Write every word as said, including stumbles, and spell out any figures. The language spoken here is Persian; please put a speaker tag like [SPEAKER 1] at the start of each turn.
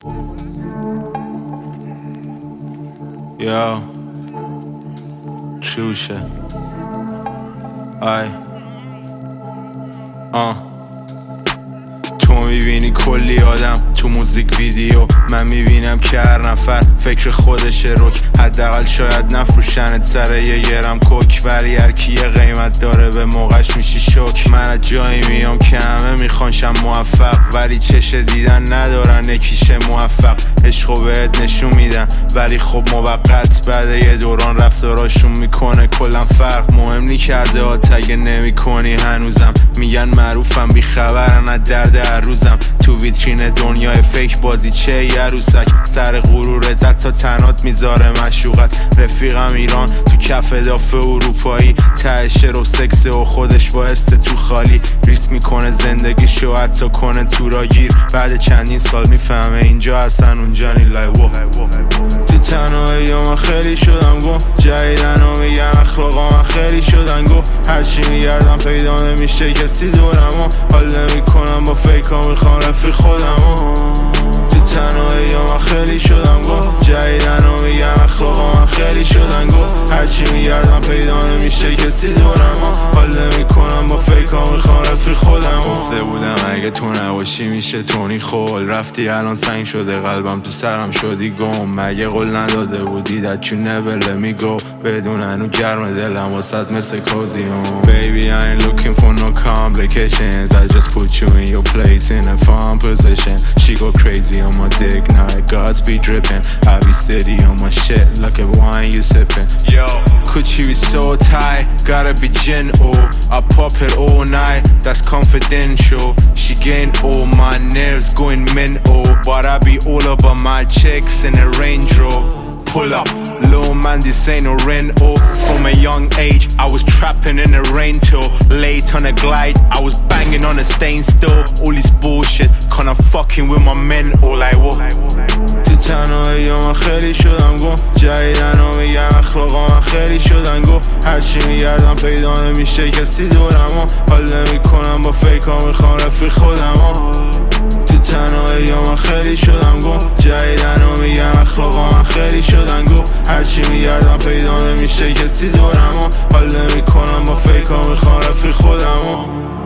[SPEAKER 1] یا چوشه آی آه تو میبینی کلی آدم تو موزیک ویدیو، من میبینم که هر نفر فکر خودشه رک، حداقل شاید نفروشنت سر یه گرم کوک، ولی هر کی یه قیمت داره به موقعش میشی شوک. من از جایی میام که همه میخوانشم موفق، ولی چش دیدن ندارن یکیشه موفق. عشقو بهت نشون میدن ولی خب موقت، بعد یه دوران رفتاراشون میکنه کلن فرق. مهم نی کرده آت اگه نمی کنی هنوزم، میگن معروفم بیخبرن از درد هر روزم. تو ویترین دنیای فیک بازی چه یه عروسک، سر غرور زد تا تنات میذاره مشوقت. رفیقم ایران تو کف دافه اروپایی، تهشه رو سکسه و خودش بایسته تو خالی. ریسک میکنه زندگیشو حتی کنه تو را گیر، بعد چندین سال میفهمه اینجا هستن اونجا نی. لای وو تو تنهایی من خیلی شدم گم، جدیدن و میگن اخلاقا من خیلی شدن گو. هرچی میگردم پیدا نمیشه کسی دورم، حال نمیکنم با فیکا میخوام رفیق خودم. تو تنهایی من خیلی شدم گم، جدیدن و میگن اخلاقا من خیلی شدن گو. هرچی میگردم پیدا نمیشه کسی دورم، حال نمیکنم با فیکا میخوام رفیق خودم. گفته بودم اگه تو نباشی میشه تونی خول، رفتی الان سنگ شده قلبم تو سرم شدی گم. مگه قول نداده بودی that you never let me go، بدون هنو گرم دلم واسد مثل کوزیون. Baby I ain't looking for no complications, I just put you in your place in a fun position. She go crazy on my dick, now it God's be dripping. I be steady on my shit like a wine you sipping. Yo, could she be so tight, gotta be gin oh, I pop it all night, that's confidential. She gain all my nerves going mental, but I be all over my chicks in a Range Rover. Pull up, little man, this ain't no rental. From a young age, I was trapping in the rain till late on a glide. I was banging on a stain still. All this bullshit, kinda fucking with my mental. Like what? تو تنهایی من خیلی شدم گم، جدیدن و میگن اخلاقا من خیلی شدن گو. هرچی میگردم پیدا نمیشه کسی دورم، حال نمیکنم با فیکا میخوام رفیق خودم. تو تنهایی من خیلی شدم گم، جدیدن و میگن اخلاقا من خیلی شدن گو. هرچی میگردم پیدا نمیشه کسی دورم، حال نمیکنم با فیکا میخوام رفیق خودم.